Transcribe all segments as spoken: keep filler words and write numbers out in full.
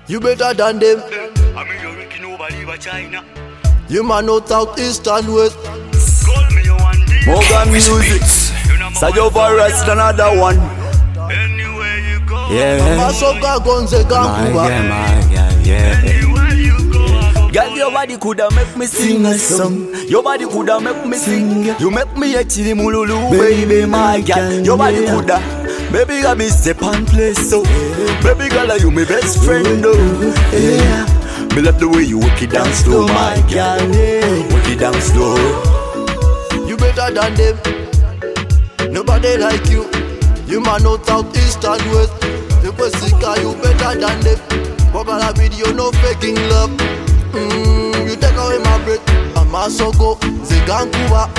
You better than them. I mean, you're making nobody but China. You man know south, east and west. Call me your one day. Morgan Music. Sayo Virus, another one. Anywhere you go. Yeah. Masoka gonze gankuba. yeah, yeah. Anywhere you go. I go. Girl, your body coulda make me sing a song. Your body coulda make me sing. You make me a chili mululu, baby, my girl. Your body coulda. Baby, got me step and play so. Baby girl, you my best friend, oh. Yeah. Me love the way you walk it down slow, my girl. Walk it down slow. You better than them. Nobody like you. You man know south, east and west. The Jessica, you better than them. Popular video, no faking love. Mm, you take away my breath. I'm a soko, Zegankuba.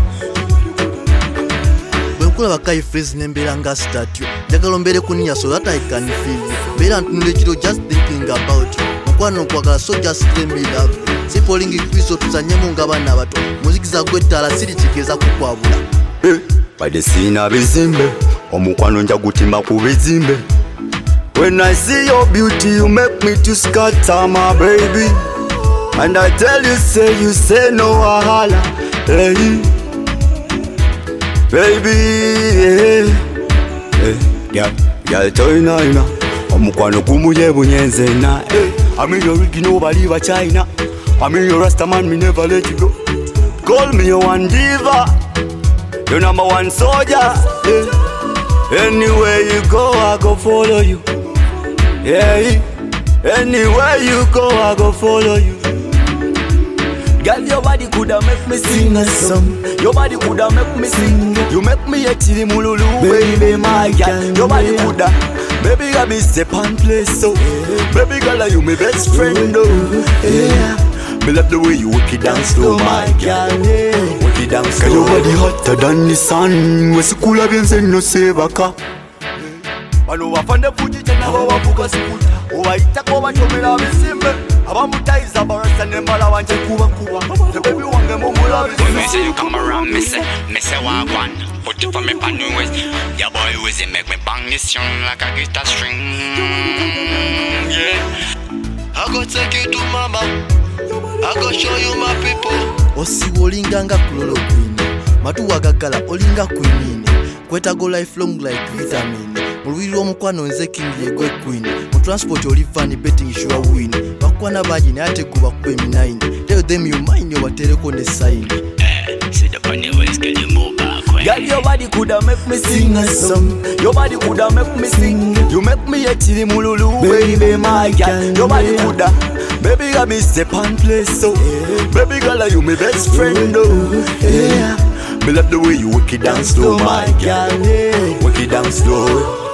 Bwenkula bakayi phrase nembera nga statue. Njagala mbere kuniya so that I can feel you. Mbera ntunule kiro just thinking about you. Mukwano nkwagala so just let me love you. Si falling kwizo tuzanyemu nga bana abato. Muziki za gwetala siri kigeza kukwabula. Hey, by the scene of bizimbe. Omukwano nja gutimba ku bizimbe. When I see your beauty, you make me to scatter, my baby. And I tell you, say you say no wahala. Hey, baby, hey, hey, yeah, yeah, China, ina. Omukwano kumuye bunyenze na. Hey, I mean you're Ricky, nobody but China. I mean you're Rasta man, me never let you go. Call me your one diva, your number one soldier. Hey, anywhere you go, I go follow you. Yeah, anywhere you go, I go follow you. Girl, your body coulda make me sing a song. Your body coulda make me sing. You make me a chili mululu, baby, my girl. Your body coulda, baby, got me step and play so. Baby girl, you my best friend, oh. Yeah, me love the way you walk it down slow, my girl. Walk it down slow. Your body hotter than the sun. Wesi kula biense no se baka. Bano wafande fuji tena wawavuka sikuta. Owaita kwa wachomela bisimbe. Abamutaiza barasa nembala wanje kuba kuba. The baby wange mumula bisimbe. When me say you come around, me say, me say walk one. Put it for me pan new ways. Your boy always make me bang this tune like a guitar string. Yeah. I go take you to mama. I go show you my people. Osi olinganga kulolo queen. Matu wagagala olinga queen. Kweta go lifelong like vitamin. Mulwiri omukwano nze king yegwe queen. Mu transport olifani betting sure win. Bakwana baji ne ate kuba kwe nine. Tell them you mind your watereko ne sign. Eh, see the funny ways can you move back way. Girl, your body coulda make me sing a song. Your body coulda make me sing. You make me a chili mululu, baby, my girl. Your body coulda, baby, got me step and play so. Baby girl, you my best friend, oh. Yeah, me love the way you walk it down slow, my girl. Walk it down slow.